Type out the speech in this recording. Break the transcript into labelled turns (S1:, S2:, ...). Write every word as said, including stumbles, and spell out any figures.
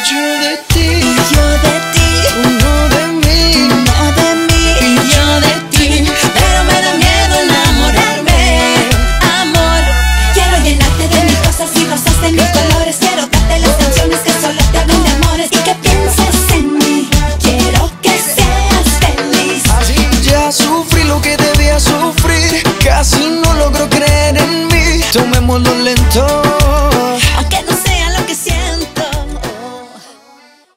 S1: Yo de ti,
S2: yo de ti,
S1: tú no de mí,
S2: tú no de mí,
S1: y yo de ti.
S2: pero me da miedo enamorarme. Amor, quiero llenarte de mis cosas y rosas de mis colores. Quiero darte las canciones que solo te hablan de amores y que pienses en mí. Quiero que seas feliz.
S1: Ya sufrí lo que debía sufrir, casi no logro creer en mí. Tomémoslo lento